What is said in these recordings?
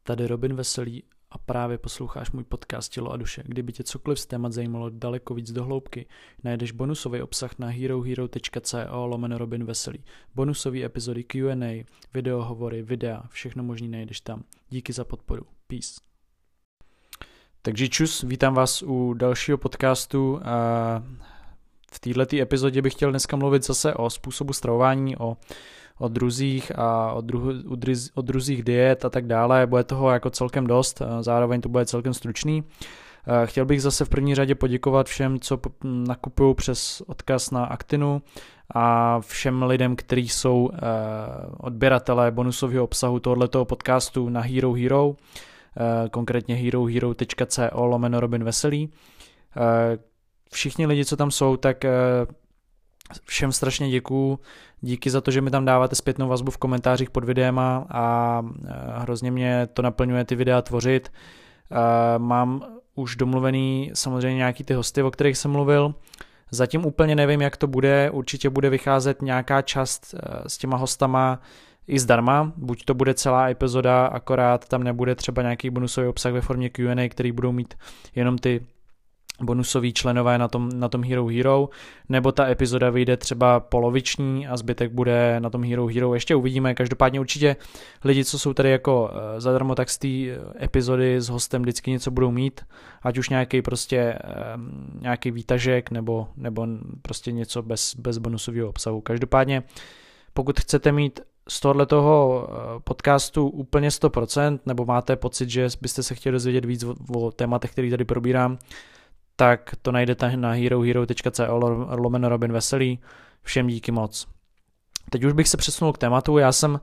Tady Robin Veselý a právě posloucháš můj podcast Tělo a duše. Kdyby tě cokoliv z témat zajímalo daleko víc do hloubky, najdeš bonusový obsah na herohero.co/Robin Veselý. Bonusové epizody Q&A, videohovory, videa, všechno možný najdeš tam. Díky za podporu. Peace. Takže čus, vítám vás u dalšího podcastu. V této epizodě bych chtěl dneska mluvit zase o způsobu stravování, o druzích a o druzích diet a tak dále. Bude toho jako celkem dost, zároveň to bude celkem stručný. Chtěl bych zase v první řadě poděkovat všem, co nakupují přes odkaz na Actinu a všem lidem, kteří jsou odběratelé bonusového obsahu tohoto podcastu na Hero, konkrétně herohero.co/Robin Veselý. Všichni lidi, co tam jsou, tak všem strašně děkuju. Díky za to, že mi tam dáváte zpětnou vazbu v komentářích pod videema a hrozně mě to naplňuje ty videa tvořit. Mám už domluvený samozřejmě nějaký ty hosty, o kterých jsem mluvil. Zatím úplně nevím, jak to bude. Určitě bude vycházet nějaká část s těma hostama i zdarma. Buď to bude celá epizoda, akorát tam nebude třeba nějaký bonusový obsah ve formě Q&A, který budou mít jenom ty bonusoví členové na tom Hero, nebo ta epizoda vyjde třeba poloviční a zbytek bude na tom Hero. Ještě uvidíme, každopádně určitě lidi, co jsou tady jako zadarmo, tak z té epizody s hostem vždycky něco budou mít, ať už nějaký výtažek nebo prostě něco bez bonusového obsahu. Každopádně, pokud chcete mít z tohoto podcastu úplně 100%, nebo máte pocit, že byste se chtěli dozvědět víc o tématech, který tady probírám, tak to najdete na herohero.co/Robin Veselý. Všem díky moc. Teď už bych se přesunul k tématu. Já jsem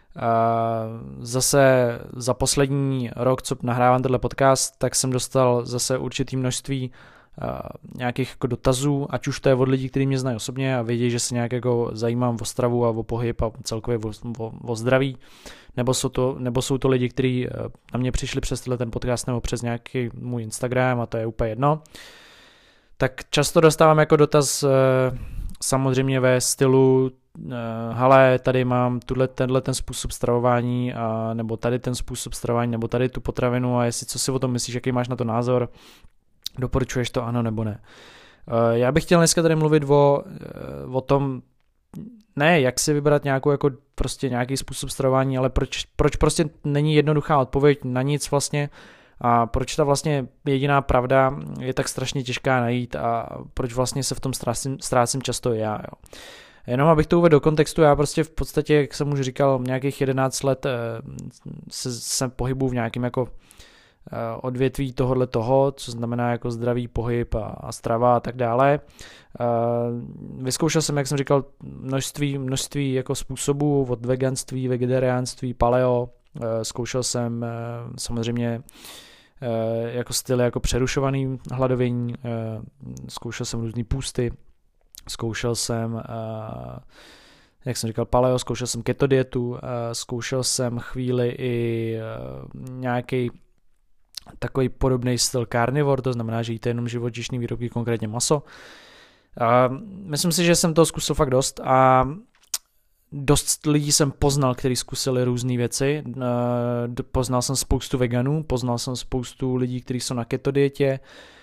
zase za poslední rok, co nahrávám tenhle podcast, tak jsem dostal zase určitý množství nějakých jako dotazů, ať už to je od lidí, kteří mě znají osobně a vědí, že se nějak jako zajímám o stravu a o pohyb a celkově o zdraví, nebo jsou to lidi, kteří na mě přišli přes ten podcast nebo přes nějaký můj Instagram a to je úplně jedno. Tak často dostávám jako dotaz samozřejmě ve stylu hele, tady mám tenhle ten způsob stravování nebo tady ten způsob stravování nebo tady tu potravinu a jestli co si o tom myslíš, jaký máš na to názor, doporučuješ to ano nebo ne. Já bych chtěl dneska tady mluvit o tom, ne jak si vybrat nějaký způsob stravování, ale proč prostě není jednoduchá odpověď na nic vlastně a proč ta vlastně jediná pravda je tak strašně těžká najít a proč vlastně se v tom ztrácím často já. Jo. Jenom abych to uvedl do kontextu, já prostě v podstatě, jak jsem už říkal, nějakých 11 let se pohybuju v nějakém jako odvětví toho, co znamená jako zdravý pohyb a strava a tak dále. Vyzkoušel jsem, jak jsem říkal, množství jako způsobů od veganství, vegetariánství, paleo. Zkoušel jsem samozřejmě jako styly jako přerušovaný hladovění, zkoušel jsem různý půsty, zkoušel jsem jak jsem říkal paleo, zkoušel jsem keto dietu, zkoušel jsem chvíli i nějaký takový podobný styl carnivore, to znamená, že jíte jenom živočišný výrobky, konkrétně maso. Myslím si, že jsem toho zkusil fakt dost a dost lidí jsem poznal, kteří zkusili různé věci. Poznal jsem spoustu veganů, poznal jsem spoustu lidí, kteří jsou na keto dietě,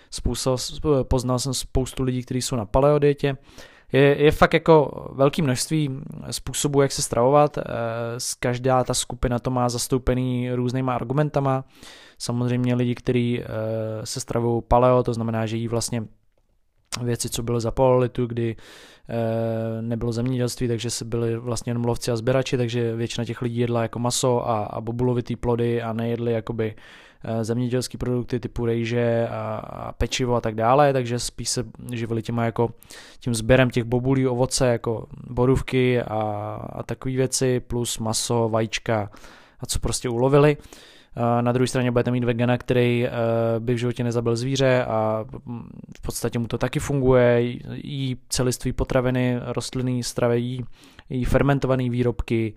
poznal jsem spoustu lidí, kteří jsou na paleo dietě. Je fakt jako velké množství způsobů, jak se stravovat. Každá ta skupina to má zastoupený různýma argumentama. Samozřejmě lidi, kteří se stravují paleo, to znamená, že jí vlastně věci, co bylo za paleolitu, kdy nebylo zemědělství, takže se byli vlastně jen lovci a sběrači, takže většina těch lidí jedla jako maso a bobulovitý plody a nejedli jakoby zemědělské produkty typu rejže a pečivo a tak dále, takže spíš se živili tím sběrem těch bobulí, ovoce, jako borůvky a takové věci, plus maso, vajíčka a co prostě ulovili. Na druhé straně budete mít vegana, který by v životě nezabil zvíře a v podstatě mu to taky funguje, jí celiství potraviny, rostlinný stravy, jí fermentované výrobky,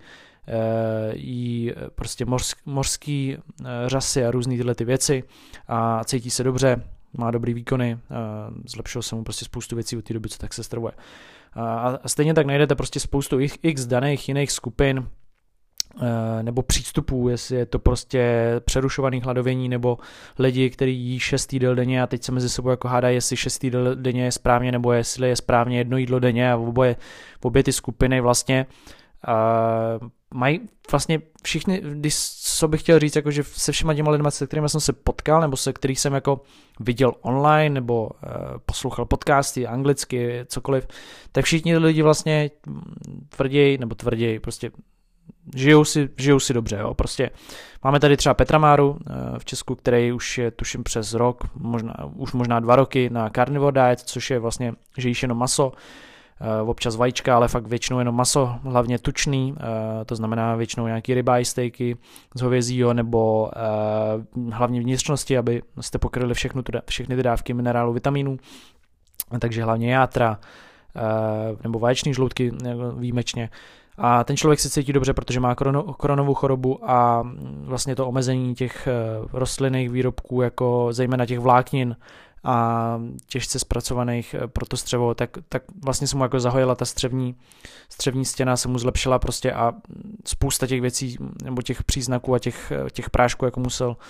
jí prostě mořský řasy a různý tyhle ty věci a cítí se dobře, má dobrý výkony, zlepšilo se mu prostě spoustu věcí od té doby, co tak se stravuje. A stejně tak najdete prostě spoustu x daných jiných skupin nebo přístupů, jestli je to prostě přerušovaný hladovění, nebo lidi, kteří jí 6 jídel denně a teď se mezi sebou jako hádají, jestli 6 jídel denně je správně, nebo jestli je správně 1 jídlo denně, a obě ty skupiny vlastně mají vlastně všichni, co bych chtěl říct, jako že se všema těma lidma, se kterými jsem se potkal, nebo se kterých jsem jako viděl online, nebo poslouchal podcasty anglicky, cokoliv, tak všichni lidi vlastně tvrději, prostě žijou si dobře, jo. Prostě máme tady třeba Petra Máru v Česku, který už je tuším přes rok, možná 2 roky na carnivore diet, což je vlastně, že jíš jenom maso, občas vajíčka, ale fakt většinou jenom maso, hlavně tučný, to znamená většinou nějaký ribeye steaky z hovězího, nebo hlavně vnitřnosti, aby jste pokryli všechny ty dávky minerálů, vitamínů, takže hlavně játra, nebo vaječný žloutky výjimečně. A ten člověk se cítí dobře, protože má koronovou chorobu a vlastně to omezení těch rostlinných výrobků, jako zejména těch vláknin a těžce zpracovaných pro to střevo, tak vlastně se mu jako zahojila ta střevní stěna, se mu zlepšila prostě a spousta těch věcí nebo těch příznaků a těch prášků jako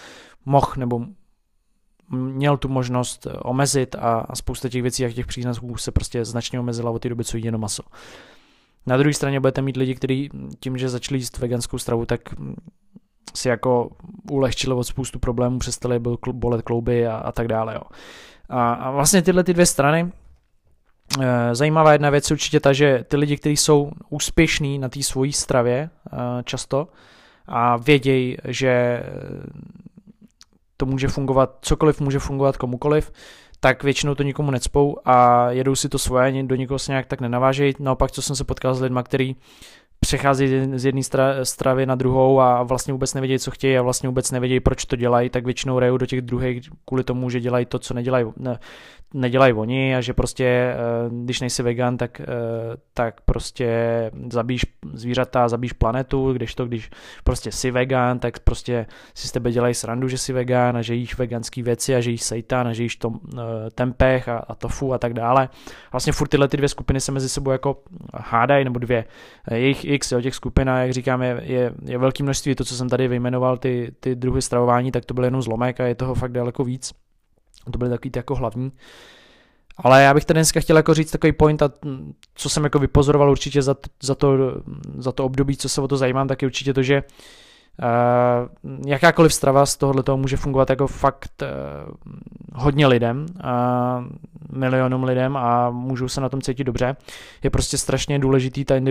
měl tu možnost omezit a spousta těch věcí a těch příznaků se prostě značně omezila od té doby, co jí jenom maso. Na druhé straně budete mít lidi, kteří tím, že začali jíst veganskou stravu, tak si jako ulehčili od spoustu problémů, přestali bolet klouby a tak dále. Jo. A vlastně tyhle ty dvě strany, zajímavá jedna věc je určitě ta, že ty lidi, kteří jsou úspěšní na té svojí stravě často a vědějí, že to může fungovat, cokoliv může fungovat komukoliv, tak většinou to nikomu necpou a jedou si to svoje, do nikoho se nějak tak nenavážejí. Naopak, co jsem se potkal s lidma, kteří přechází z jedné stravy na druhou a vlastně vůbec nevědějí, co chtějí a vlastně vůbec nevědějí, proč to dělají, tak většinou rejou do těch druhých kvůli tomu, že dělají to, co nedělají oni a že prostě, když nejsi vegan, tak prostě zabíjíš zvířata, zabíjíš planetu, když prostě jsi vegan, tak prostě si z tebe dělají srandu, že jsi vegan a že jíš veganský věci a že jíš seitan a že jíš tempeh a tofu a tak dále. Vlastně furt tyhle ty dvě skupiny se mezi sebou jako hádají, nebo dvě. Jejich x, těch skupin, a jak říkám, je velké množství, to, co jsem tady vyjmenoval, ty druhy stravování, tak to byl jenom zlomek a je toho fakt daleko víc. To byly takový ty jako hlavní. Ale já bych tady dneska chtěl jako říct takový point, a co jsem jako vypozoroval určitě za to období, co se o to zajímám, tak je určitě to, že jakákoliv strava z tohoto může fungovat jako fakt hodně lidem, milionům lidem a můžou se na tom cítit dobře. Je prostě strašně důležitý ta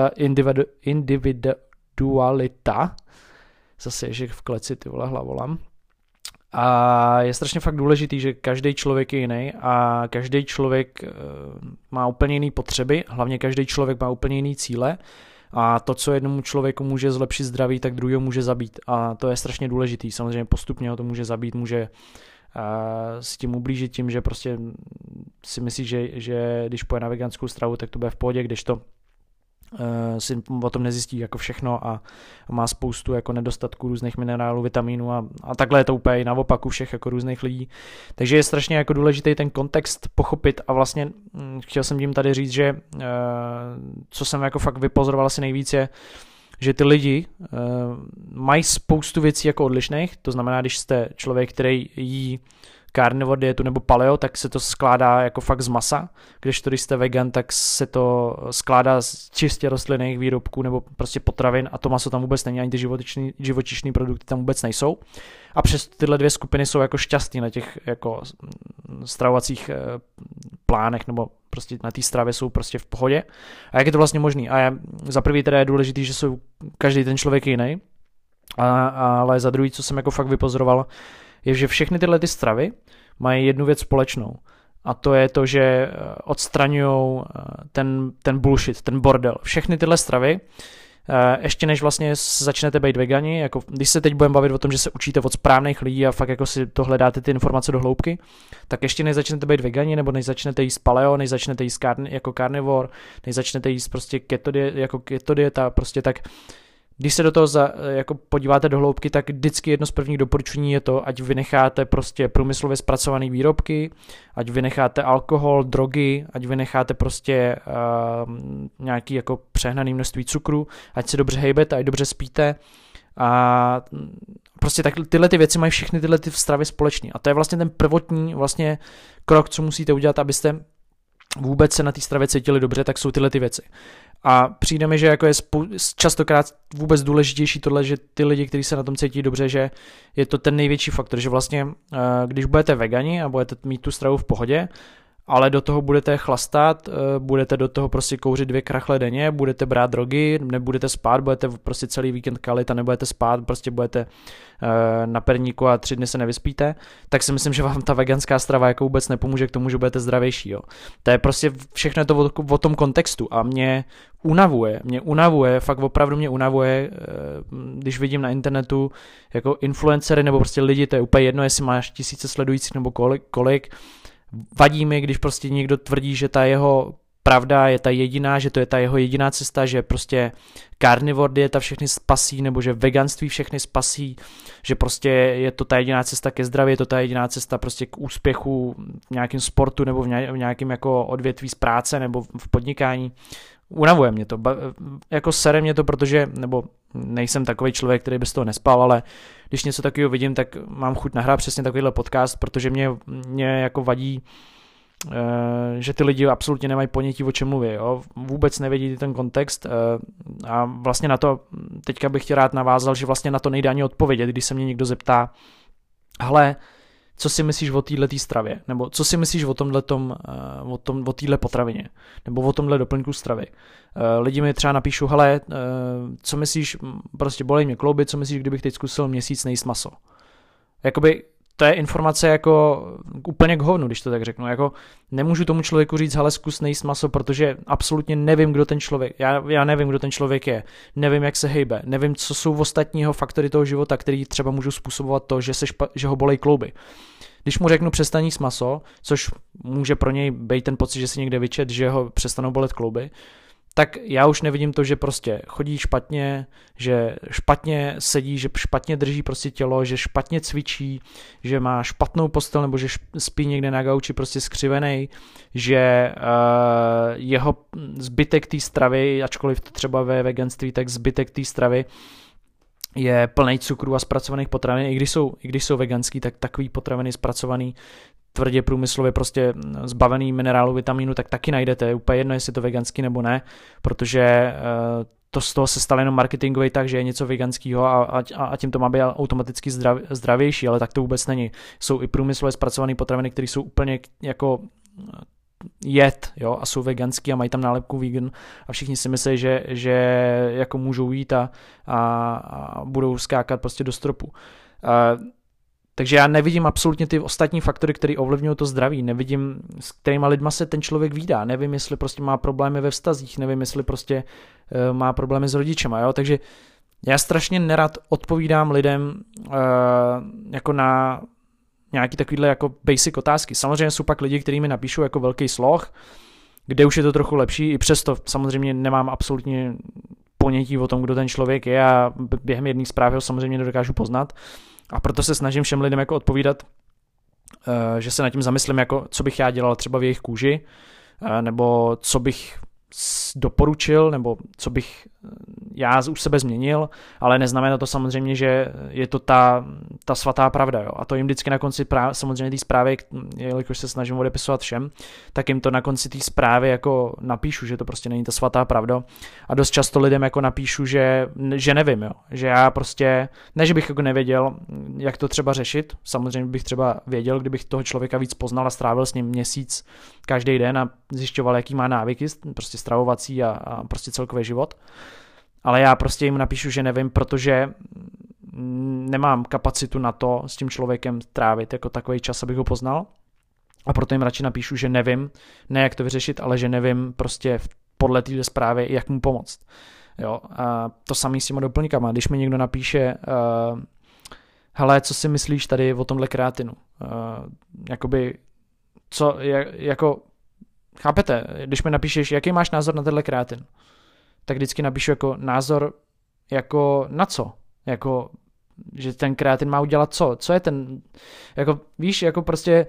individualita. Zase ježek v kleci, ty vole, hlavolam. A je strašně fakt důležitý, že každý člověk je jiný a každý člověk má úplně jiný potřeby, hlavně každý člověk má úplně jiný cíle a to, co jednomu člověku může zlepšit zdraví, tak druhého může zabít a to je strašně důležitý. Samozřejmě postupně ho to může zabít, může s tím ublížit tím, že prostě si myslí, že když pojede na veganskou stravu, tak to bude v pohodě, kdežto si o tom nezjistí jako všechno a má spoustu jako nedostatků různých minerálů, vitamínů a takhle je to úplně i naopak u všech jako různých lidí. Takže je strašně jako důležitý ten kontext pochopit a vlastně chtěl jsem tím tady říct, že co jsem jako fakt vypozoroval asi nejvíc je, že ty lidi mají spoustu věcí jako odlišných, to znamená, když jste člověk, který jí carnivore dietu nebo paleo, tak se to skládá jako fakt z masa, když jste vegan, tak se to skládá z čistě rostlinných výrobků nebo prostě potravin a to maso tam vůbec není, ani ty živočišní produkty tam vůbec nejsou. A přes tyhle dvě skupiny jsou jako šťastní na těch jako stravovacích plánech nebo prostě na té stravě jsou prostě v pohodě. A jak je to vlastně možný? A za prvý teda je důležitý, že jsou každý ten člověk jiný, ale za druhý, co jsem jako fakt vypozoroval, je, že všechny tyhle ty stravy mají jednu věc společnou. A to je to, že odstraňují ten bullshit, ten bordel. Všechny tyhle stravy, ještě než vlastně začnete být vegani, jako když se teď budeme bavit o tom, že se učíte od správných lidí a fakt jako si to hledáte ty informace do hloubky, tak ještě než začnete být vegani, nebo než začnete jíst paleo, než začnete jíst jako carnivore, než začnete jíst prostě keto dieta, prostě tak Když se do toho jako podíváte do hloubky, tak vždycky jedno z prvních doporučení je to, ať vynecháte prostě průmyslově zpracované výrobky, ať vynecháte alkohol, drogy, ať vynecháte prostě nějaký jako přehnaný množství cukru, ať se dobře hejbete, ať dobře spíte a prostě tak tyhle ty věci mají všechny tyhle ty stravy společný a to je vlastně ten prvotní vlastně krok, co musíte udělat, abyste vůbec se na té stravě cítili dobře, tak jsou tyhle ty věci. A přijde mi, že jako je častokrát vůbec důležitější tohle, že ty lidi, kteří se na tom cítí dobře, že je to ten největší faktor, že vlastně když budete vegani a budete mít tu stravu v pohodě, ale do toho budete chlastat, budete do toho prostě kouřit 2 krachle denně, budete brát drogy, nebudete spát, budete prostě celý víkend kalit a nebudete spát, prostě budete na perníku a 3 dny se nevyspíte, tak si myslím, že vám ta veganská strava jako vůbec nepomůže k tomu, že budete zdravější. Jo. To je prostě všechno je to o tom kontextu a mě unavuje, fakt opravdu mě unavuje, když vidím na internetu jako influencery nebo prostě lidi, to je úplně jedno, jestli máš 1000 sledujících nebo kolik. Vadí mi, když prostě někdo tvrdí, že ta jeho pravda je ta jediná, že to je ta jeho jediná cesta, že prostě carnivore dieta všechny spasí, nebo že veganství všechny spasí, že prostě je to ta jediná cesta ke zdraví, je to ta jediná cesta prostě k úspěchu v nějakém sportu nebo v nějakém jako odvětví z práce nebo v podnikání. Unavuje mě to, jako sere mě to, protože, nebo nejsem takový člověk, který by z toho nespal, ale když něco takového vidím, tak mám chuť nahrát přesně takovýhle podcast, protože mě jako vadí, že ty lidi absolutně nemají ponětí, o čem mluví, jo? Vůbec nevědí ten kontext a vlastně na to teďka bych tě rád navázal, že vlastně na to nejde ani odpovědět, když se mě někdo zeptá, hele, co si myslíš o této stravě, nebo co si myslíš o téhle potravině, nebo o tomhle doplňku stravy. Lidi mi třeba napíšou, hele, co myslíš, prostě bolej mě klouby, co myslíš, kdybych teď zkusil měsíc nejíst maso. Jakoby to je informace jako úplně k hovnu, když to tak řeknu. Jako nemůžu tomu člověku říct, hele, zkus nejíst maso, protože absolutně nevím, kdo ten člověk, já nevím, kdo ten člověk je, nevím, jak se hejbe, nevím, co jsou ostatního faktory toho života, který třeba můžou způsobovat to, že ho bolej klouby. Když mu řeknu přestaň jíst maso, což může pro něj být ten pocit, že si někde vyčet, že ho přestanou bolet klouby, tak já už nevidím to, že prostě chodí špatně, že špatně sedí, že špatně drží prostě tělo, že špatně cvičí, že má špatnou postel nebo že spí někde na gauči prostě skřivenej, že jeho zbytek té stravy, ačkoliv to třeba ve veganství, tak zbytek té stravy je plný cukru a zpracovaných potravin, i když jsou veganský, tak takový potraviny zpracovaný tvrdě průmyslově prostě zbavený minerálu, vitamínu, tak taky najdete. Je úplně jedno, jestli je to veganský nebo ne, protože to z toho se stalo jenom marketingový tak, že je něco veganského a tím to má být automaticky zdravější, ale tak to vůbec není. Jsou i průmyslově zpracované potraviny, které jsou úplně jako jed, jo, a jsou veganský a mají tam nálepku vegan a všichni si myslí, že jako můžou jít a budou skákat prostě do stropu. Takže já nevidím absolutně ty ostatní faktory, které ovlivňují to zdraví, nevidím, s kterýma lidma se ten člověk vídá, nevím, jestli prostě má problémy ve vztazích, nevím, jestli prostě má problémy s rodičema, jo, takže já strašně nerad odpovídám lidem jako na nějaký takovýhle jako basic otázky. Samozřejmě jsou pak lidi, kteří mi napíšou jako velký sloh, kde už je to trochu lepší, i přesto samozřejmě nemám absolutně ponětí o tom, kdo ten člověk je a během jedné zprávy ho samozřejmě nedokážu poznat. A proto se snažím všem lidem jako odpovídat, že se nad tím zamyslím, jako co bych já dělal třeba v jejich kůži, nebo co bych doporučil, nebo co bych já u sebe změnil, ale neznamená to samozřejmě, že je to ta svatá pravda. Jo? A to jim vždycky na konci samozřejmě té zprávy, jelikož se snažím odepisovat všem, tak jim to na konci té zprávy jako napíšu, že to prostě není ta svatá pravda. A dost často lidem jako napíšu, že nevím, jo? Že já prostě, ne, že bych jako nevěděl, jak to třeba řešit, samozřejmě bych třeba věděl, kdybych toho člověka víc poznal a strávil s ním měsíc každý den a zjišťoval, jaký má návyky, prostě stravovací a prostě celkový život. Ale já prostě jim napíšu, že nevím, protože nemám kapacitu na to s tím člověkem trávit jako takový čas, abych ho poznal. A proto jim radši napíšu, že nevím, ne jak to vyřešit, ale že nevím prostě podle této zprávy, jak mu pomoct. Jo? A to samý s těma doplňkama. Když mi někdo napíše, hele, co si myslíš tady o tomhle kreatinu? Jakoby, co, jako, chápete, když mi napíšeš, jaký máš názor na tenhle kreatin? Tak vždycky napíšu jako názor jako na co? Jako, že ten kreatin má udělat co? Co je ten, jako víš, jako prostě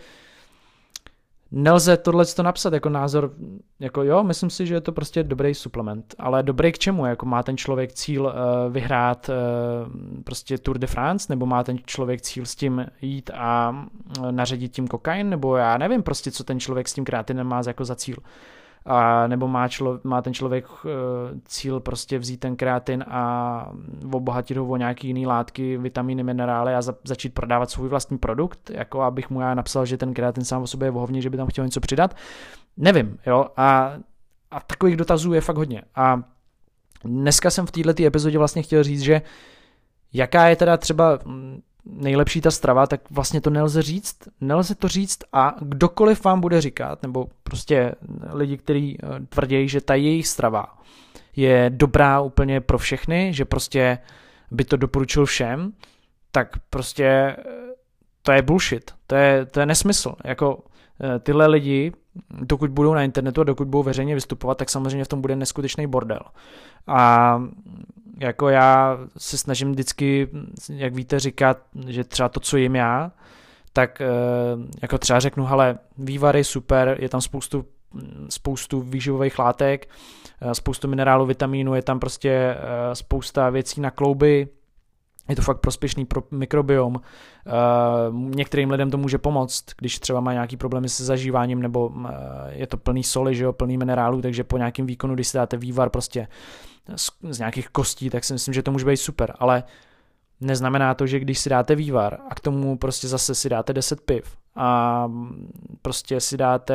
nelze tohleto napsat jako názor, jako jo, myslím si, že je to prostě dobrý suplement, ale dobrý k čemu? Jako má ten člověk cíl vyhrát prostě Tour de France, nebo má ten člověk cíl s tím jít a naředit tím kokain, nebo já nevím prostě, co ten člověk s tím kreatinem má jako za cíl. A nebo má ten člověk cíl prostě vzít ten kreatin a obohatit ho o nějaký jiný látky, vitamíny, minerály a začít prodávat svůj vlastní produkt, jako abych mu já napsal, že ten kreatin sám o sobě je vohovně, že by tam chtěl něco přidat. Nevím, jo, a takových dotazů je fakt hodně. A dneska jsem v této epizodě vlastně chtěl říct, že jaká je teda třeba nejlepší ta strava, tak vlastně to nelze to říct a kdokoliv vám bude říkat, nebo prostě lidi, kteří tvrdí, že ta jejich strava je dobrá úplně pro všechny, že prostě by to doporučil všem, tak prostě to je bullshit, to je nesmysl, jako tyhle lidi, dokud budou na internetu a dokud budou veřejně vystupovat, tak samozřejmě v tom bude neskutečný bordel. A jako já se snažím vždycky, jak víte, říkat, že třeba to, co jim já, tak jako třeba řeknu, hele, vývar je super, je tam spoustu výživových látek, spoustu minerálů, vitamínů, je tam prostě spousta věcí na klouby, je to fakt prospěšný pro mikrobiom. Některým lidem to může pomoct, když třeba má nějaký problémy se zažíváním, nebo je to plný soli, že jo, plný minerálů, takže po nějakém výkonu, když si dáte vývar prostě z nějakých kostí, tak si myslím, že to může být super, ale neznamená to, že když si dáte vývar a k tomu prostě zase si dáte 10 piv a prostě si dáte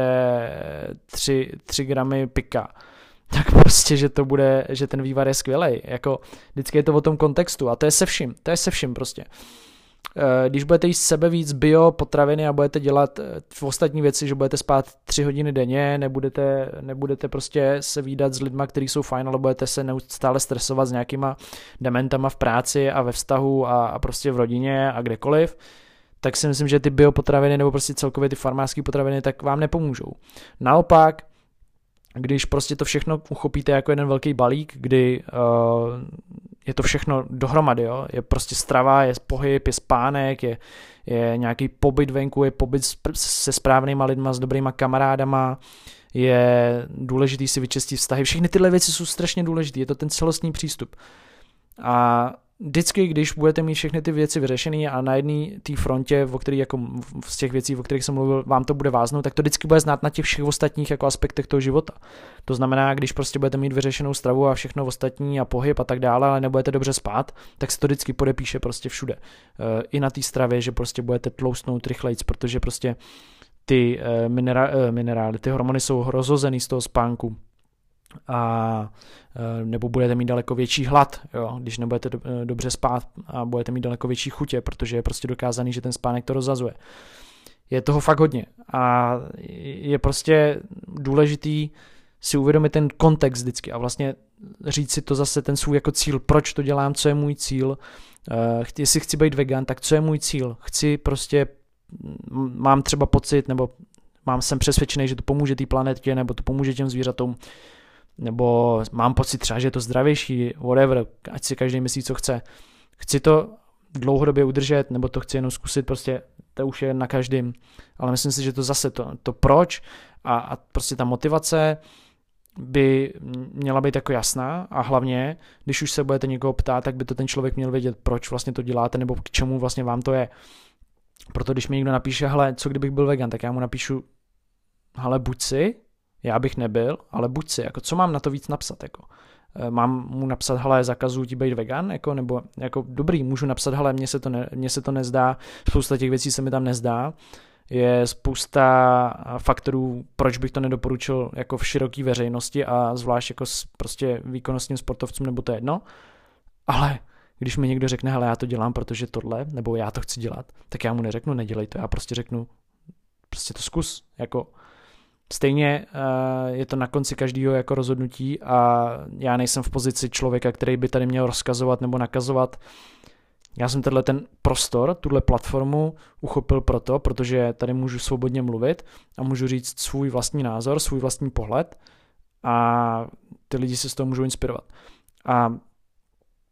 3 gramy pika, tak prostě, že ten vývar je skvělej. Jako vždycky je to o tom kontextu a to je se vším prostě. Když budete jíst sebe víc bio potraviny a budete dělat v ostatní věci, že budete spát 3 hodiny denně, nebudete prostě se vídat s lidma, kteří jsou fajn, ale budete se neustále stresovat s nějakýma dementama v práci a ve vztahu a prostě v rodině a kdekoliv, tak si myslím, že ty biopotraviny nebo prostě celkově ty farmářské potraviny tak vám nepomůžou. Naopak, když prostě to všechno uchopíte jako jeden velký balík, kdy je to všechno dohromady, jo? Je prostě strava, je pohyb, je spánek, je nějaký pobyt venku, je pobyt se správnýma lidma, s dobrýma kamarádama, je důležitý si vyčistit vztahy. Všechny tyhle věci jsou strašně důležité, je to ten celostní přístup. A vždycky, když budete mít všechny ty věci vyřešené a na jedné té frontě, o který jako z těch věcí, o kterých jsem mluvil, vám to bude váznout, tak to vždycky bude znát na těch všech ostatních jako aspektech toho života. To znamená, když prostě budete mít vyřešenou stravu a všechno ostatní a pohyb a tak dále, ale nebudete dobře spát, tak se to vždycky podepíše prostě všude. I na té stravě, že prostě budete tloustnout rychlejc, protože prostě ty minerály, ty hormony jsou rozhozený z toho spánku. A nebo budete mít daleko větší hlad, jo, když nebudete dobře spát a budete mít daleko větší chutě, protože je prostě dokázaný, že ten spánek to rozhazuje. Je toho fakt hodně a je prostě důležitý si uvědomit ten kontext vždycky a vlastně říct si to zase ten svůj jako cíl, proč to dělám, co je můj cíl, jestli chci být vegan, tak co je můj cíl, chci prostě, mám třeba pocit, nebo jsem přesvědčený, že to pomůže té planetě, nebo to pomůže těm zvířatům, nebo mám pocit třeba, že je to zdravější, whatever, ať si každý myslí, co chce. Chci to dlouhodobě udržet, nebo to chci jenom zkusit, prostě to už je na každém. Ale myslím si, že to zase to proč a prostě ta motivace by měla být jako jasná a hlavně, když už se budete někoho ptát, tak by to ten člověk měl vědět, proč vlastně to děláte, nebo k čemu vlastně vám to je. Proto když mi někdo napíše, hele, co kdybych byl vegan, tak já mu napíšu, hele, buď si, já bych nebyl, ale buď si, jako co mám na to víc napsat, jako. Mám mu napsat, hele, zakazuju ti být vegan, jako, nebo jako dobrý, můžu napsat, hele, mně se to nezdá, spousta těch věcí se mi tam nezdá, je spousta faktorů, proč bych to nedoporučil jako v široké veřejnosti a zvlášť jako prostě výkonnostním sportovcům, nebo to jedno, ale když mi někdo řekne, hele, já to dělám, protože tohle, nebo já to chci dělat, tak já mu neřeknu, nedělej to, já prostě řeknu, prostě to zkus, jako stejně je to na konci každého jako rozhodnutí a já nejsem v pozici člověka, který by tady měl rozkazovat nebo nakazovat. Já jsem ten prostor, tuhle platformu uchopil protože tady můžu svobodně mluvit a můžu říct svůj vlastní názor, svůj vlastní pohled a ty lidi se z toho můžou inspirovat. A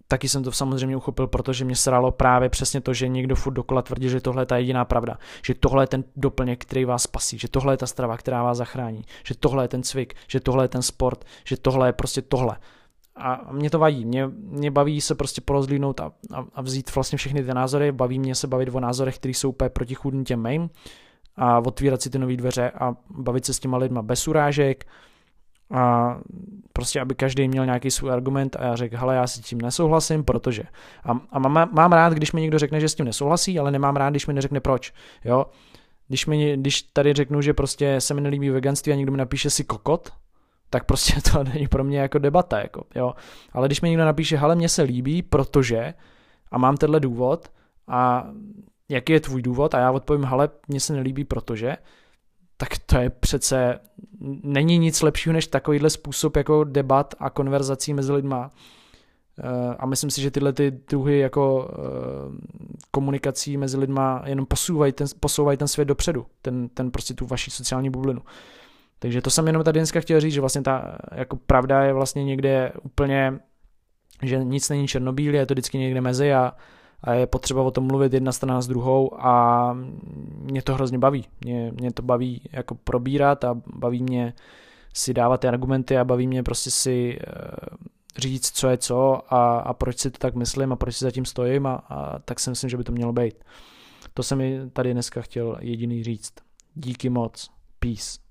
taky jsem to samozřejmě uchopil, protože mě sralo právě přesně to, že někdo furt dokola tvrdí, že tohle je ta jediná pravda, že tohle je ten doplněk, který vás spasí, že tohle je ta strava, která vás zachrání, že tohle je ten cvik, že tohle je ten sport, že tohle je prostě tohle. A mě to vadí, mě baví se prostě porozlídnout a vzít vlastně všechny ty názory, baví mě se bavit o názorech, které jsou úplně protichůdní těm mým a otvírat si ty nové dveře a bavit se s těma lidma bez urážek a prostě, aby každý měl nějaký svůj argument a já řekl, hele, já si tím nesouhlasím, protože. A mám rád, když mi někdo řekne, že s tím nesouhlasí, ale nemám rád, když mi neřekne proč, jo. Když tady řeknu, že prostě se mi nelíbí veganství a někdo mi napíše si kokot, tak prostě to není pro mě jako debata, jako, jo. Ale když mi někdo napíše, hele, mně se líbí, protože a mám tenhle důvod a jaký je tvůj důvod a já odpovím, hele, mně se nelíbí, protože, tak to je přece, není nic lepšího než takovýhle způsob jako debat a konverzací mezi lidma. A myslím si, že tyhle ty druhy jako komunikací mezi lidma jenom posouvají ten svět dopředu, ten prostě tu vaši sociální bublinu. Takže to jsem jenom tady dneska chtěl říct, že vlastně ta jako pravda je vlastně někde úplně, že nic není černobílé, je to vždycky někde mezi a je potřeba o tom mluvit jedna strana s druhou a mě to hrozně baví. Mě to baví jako probírat a baví mě si dávat ty argumenty a baví mě prostě si říct, co je co a proč si to tak myslím a proč si za tím stojím a tak si myslím, že by to mělo být. To jsem mi tady dneska chtěl jediný říct. Díky moc. Peace.